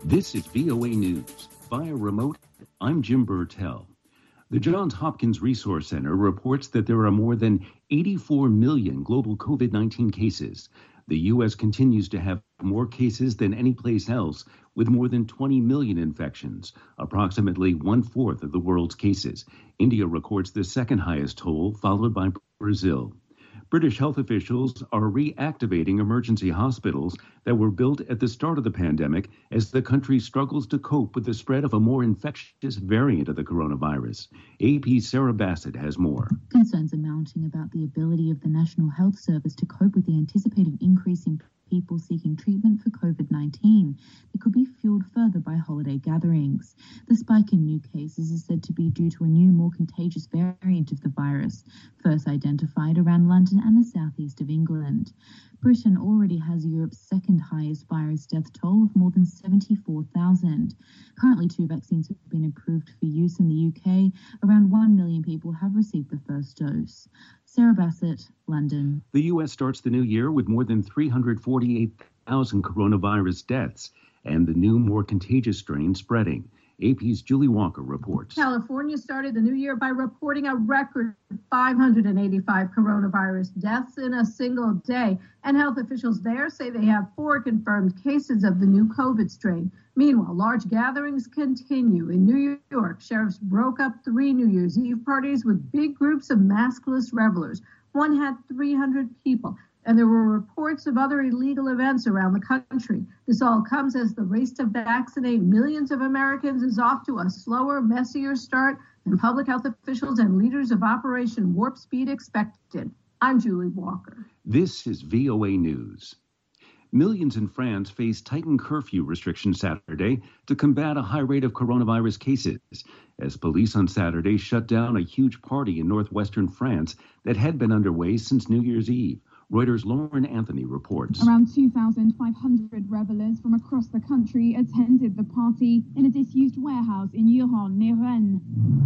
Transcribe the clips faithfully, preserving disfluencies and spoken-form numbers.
This is V O A News. Via remote, I'm Jim Burtell. The Johns Hopkins Resource Center reports that there are more than eighty-four million global COVID nineteen cases. The U S continues to have more cases than any place else, with more than twenty million infections, approximately one-fourth of the world's cases. India records the second highest toll, followed by Brazil. British health officials are reactivating emergency hospitals that were built at the start of the pandemic as the country struggles to cope with the spread of a more infectious variant of the coronavirus. A P's Sarah Bassett has more. Concerns are mounting about the ability of the National Health Service to cope with the anticipated increase in people seeking treatment for COVID nineteen. It could be fueled further by holiday gatherings. The spike in new cases is said to be due to a new, more contagious variant of the virus, first identified around London and the southeast of England. Britain already has Europe's second highest virus death toll of more than seventy-four thousand. Currently, two vaccines have been approved for use in the U K. Around one million people have received the first dose. Sarah Bassett, London. The U S starts the new year with more than three hundred forty-eight thousand coronavirus deaths and the new, more contagious strain spreading. A P's Julie Walker reports. California started the new year by reporting a record five hundred eighty-five coronavirus deaths in a single day. And health officials there say they have four confirmed cases of the new COVID strain. Meanwhile, large gatherings continue. In New York, sheriffs broke up three New Year's Eve parties with big groups of maskless revelers. One had three hundred people. And there were reports of other illegal events around the country. This all comes as the race to vaccinate millions of Americans is off to a slower, messier start than public health officials and leaders of Operation Warp Speed expected. I'm Julie Walker. This is V O A News. Millions in France face tightened curfew restrictions Saturday to combat a high rate of coronavirus cases, as police on Saturday shut down a huge party in northwestern France that had been underway since New Year's Eve. Reuters' Lauren Anthony reports. Around two thousand five hundred revelers from across the country attended the party in a disused warehouse in Yuron, near Rennes.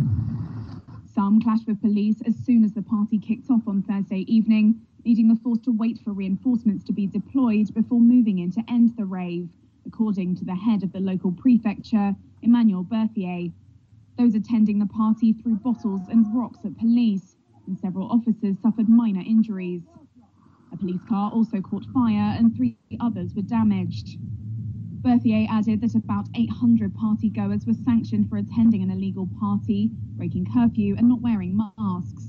Some clashed with police as soon as the party kicked off on Thursday evening, leading the force to wait for reinforcements to be deployed before moving in to end the rave, according to the head of the local prefecture, Emmanuel Berthier. Those attending the party threw bottles and rocks at police, and several officers suffered minor injuries. A police car also caught fire and three others were damaged. Berthier added that about eight hundred partygoers were sanctioned for attending an illegal party, breaking curfew and not wearing masks.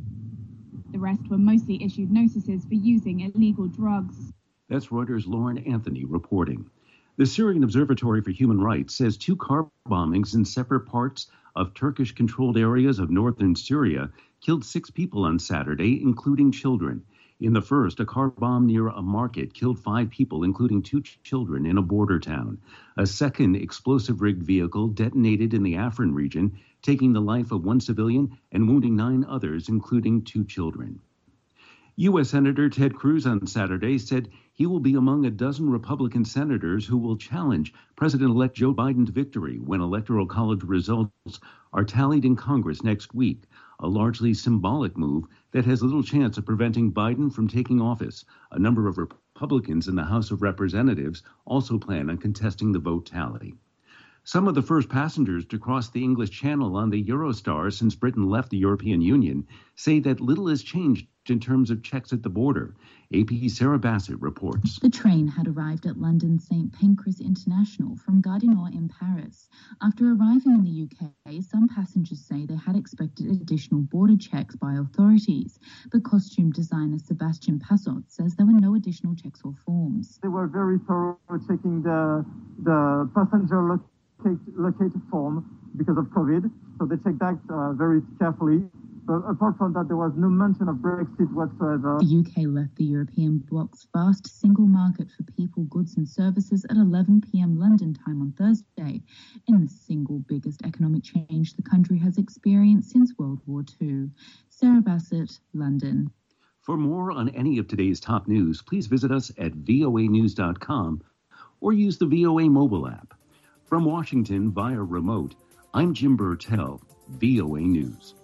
The rest were mostly issued notices for using illegal drugs. That's Reuters' Lauren Anthony reporting. The Syrian Observatory for Human Rights says two car bombings in separate parts of Turkish-controlled areas of northern Syria killed six people on Saturday, including children. In the first, a car bomb near a market killed five people, including two ch- children in a border town. A second explosive-rigged vehicle detonated in the Afrin region, taking the life of one civilian and wounding nine others, including two children. U S Senator Ted Cruz on Saturday said he will be among a dozen Republican senators who will challenge President-elect Joe Biden's victory when Electoral College results are tallied in Congress next week, a largely symbolic move that has little chance of preventing Biden from taking office. A number of Republicans in the House of Representatives also plan on contesting the vote tally. Some of the first passengers to cross the English Channel on the Eurostar since Britain left the European Union say that little has changed in terms of checks at the border. A P's Sarah Bassett reports. The train had arrived at London Saint Pancras International from Gare du Nord in Paris. After arriving in the U K, some passengers say they had expected additional border checks by authorities. But costume designer Sebastian Passot says there were no additional checks or forms. They were very thorough checking the, the passenger locate, located form because of COVID, so they checked that uh, very carefully. But apart from that, there was no mention of Brexit whatsoever. The U K left the European bloc's vast single market for people, goods and services at eleven p.m. London time on Thursday, in the single biggest economic change the country has experienced since World War Two. Sarah Bassett, London. For more on any of today's top news, please visit us at V O A news dot com or use the V O A mobile app. From Washington via remote, I'm Jim Burtell, V O A News.